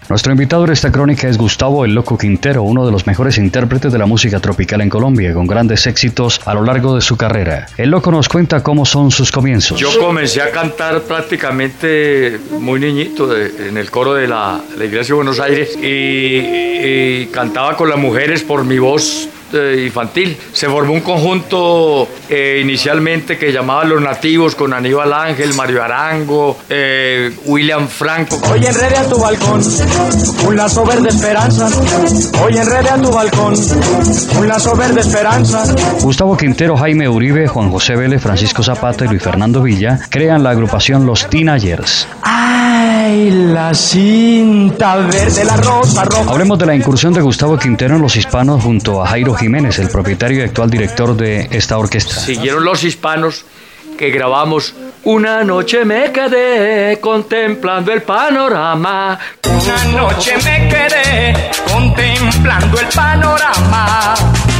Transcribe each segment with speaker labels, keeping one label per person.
Speaker 1: Nuestro invitado en esta crónica es Gustavo El Loco Quintero, uno de los mejores intérpretes de la música tropical en Colombia, con grandes éxitos a lo largo de su carrera. El Loco nos cuenta cómo son sus comienzos.
Speaker 2: Yo comencé a cantar prácticamente muy niñito en el coro de la Iglesia de Buenos Aires y cantaba con las mujeres por mi voz infantil. Se formó un conjunto inicialmente que llamaba Los Nativos, con Aníbal Ángel, Mario Arango, William Franco.
Speaker 3: Hoy enrede a tu balcón un lazo verde esperanza. Hoy enrede a tu balcón un lazo verde esperanza.
Speaker 1: Gustavo Quintero, Jaime Uribe, Juan José Vélez, Francisco Zapata y Luis Fernando Villa crean la agrupación Los Teenagers.
Speaker 3: Ay, la cinta verde, la rosa roja.
Speaker 1: Hablemos de la incursión de Gustavo Quintero en Los Hispanos junto a Jairo Jiménez, el propietario y actual director de esta orquesta.
Speaker 2: Siguieron Los Hispanos, que grabamos Una noche me quedé contemplando el panorama.
Speaker 3: Una noche me quedé contemplando el panorama.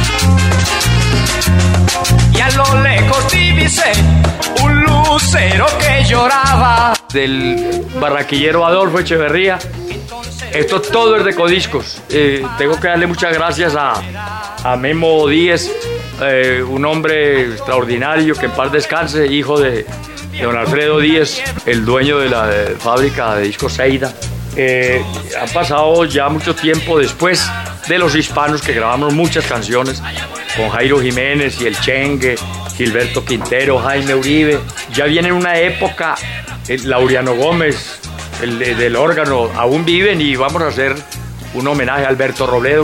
Speaker 3: Y a lo lejos divisé un lucero que lloraba.
Speaker 2: Del barraquillero Adolfo Echeverría. Esto todo es de Codiscos. Tengo que darle muchas gracias a Memo Díez, un hombre extraordinario, que en paz descanse, hijo de don Alfredo Díez, el dueño de la fábrica de discos Seida. Ha pasado ya mucho tiempo después de Los Hispanos, que grabamos muchas canciones con Jairo Jiménez y El Chengue, Gilberto Quintero, Jaime Uribe. Ya viene una época, Laureano Gómez, el del órgano, aún viven, y vamos a hacer un homenaje a Alberto Robledo.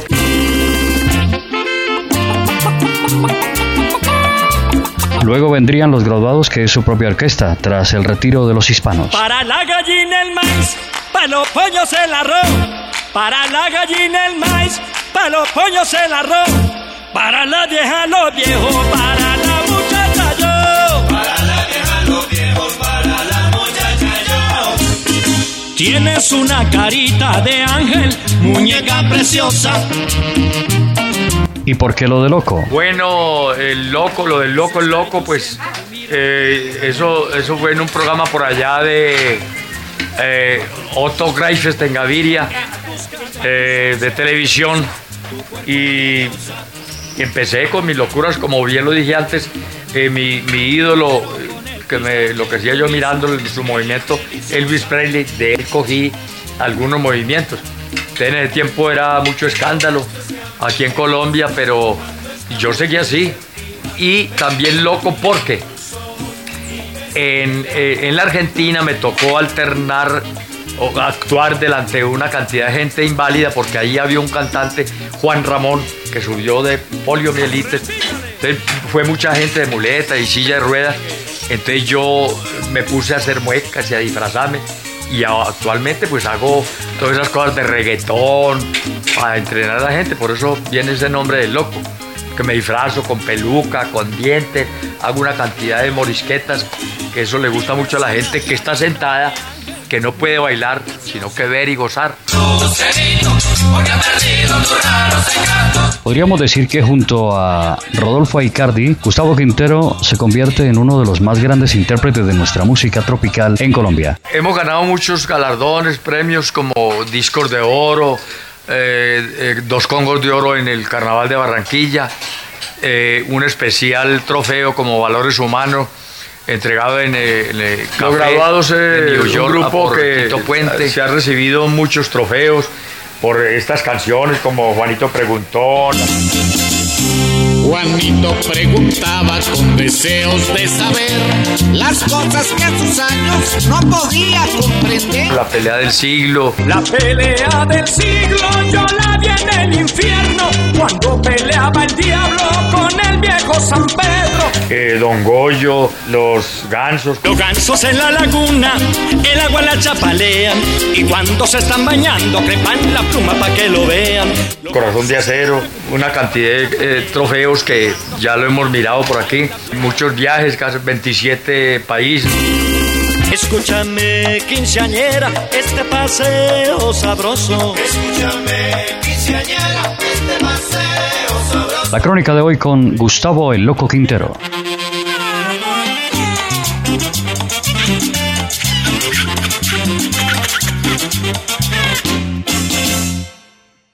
Speaker 1: Luego vendrían Los Graduados, que es su propia orquesta, tras el retiro de Los Hispanos.
Speaker 4: Para la gallina el maíz, para los pollos el arroz. Para la gallina el maíz, para los pollos el arroz. Para la vieja los viejos, para la muchacha yo.
Speaker 5: Para la vieja los viejos, para la muchacha yo.
Speaker 4: Tienes una carita de ángel, muñeca preciosa.
Speaker 1: ¿Y por qué lo de Loco?
Speaker 2: Bueno, lo del loco, pues eso fue en un programa por allá de Otto Greifes en Gaviria, de televisión, y empecé con mis locuras, como bien lo dije antes. Mi ídolo, lo que hacía yo mirando su movimiento, Elvis Presley, de él cogí algunos movimientos. En ese tiempo era mucho escándalo aquí en Colombia, pero yo seguía así. Y también loco porque en la Argentina me tocó alternar o actuar delante de una cantidad de gente inválida, porque ahí había un cantante, Juan Ramón, que subió de poliomielitis. Entonces fue mucha gente de muleta y silla de ruedas. Entonces yo me puse a hacer muecas y a disfrazarme. Y actualmente pues hago todas esas cosas de reggaetón para entrenar a la gente. Por eso viene ese nombre de loco, que me disfrazo con peluca, con dientes, hago una cantidad de morisquetas, que eso le gusta mucho a la gente que está sentada, que no puede bailar, sino que ver y gozar.
Speaker 1: Podríamos decir que junto a Rodolfo Aicardi, Gustavo Quintero se convierte en uno de los más grandes intérpretes de nuestra música tropical en Colombia.
Speaker 2: Hemos ganado muchos galardones, premios como discos de oro, 2 Congos de oro en el Carnaval de Barranquilla, un especial trofeo como Valores Humanos, entregado en el Café. Los Graduados, New York, un grupo que se ha recibido muchos trofeos por estas canciones, como Juanito Preguntón.
Speaker 5: Juanito preguntaba con deseos de saber las cosas que a sus años no podía comprender.
Speaker 2: La pelea del siglo.
Speaker 4: La pelea del siglo yo la vi en el infierno, cuando peleaba el diablo con el viejo San Pedro.
Speaker 2: Don Goyo, los gansos.
Speaker 4: Los gansos en la laguna, el agua la chapalean, y cuando se están bañando crepan la pluma para que lo vean.
Speaker 2: Corazón de Acero, una cantidad de trofeos que ya lo hemos mirado por aquí. Muchos viajes, casi 27 países.
Speaker 4: Escúchame, quinceañera, este paseo sabroso.
Speaker 5: Escúchame, quinceañera, este paseo sabroso.
Speaker 1: La crónica de hoy con Gustavo El Loco Quintero.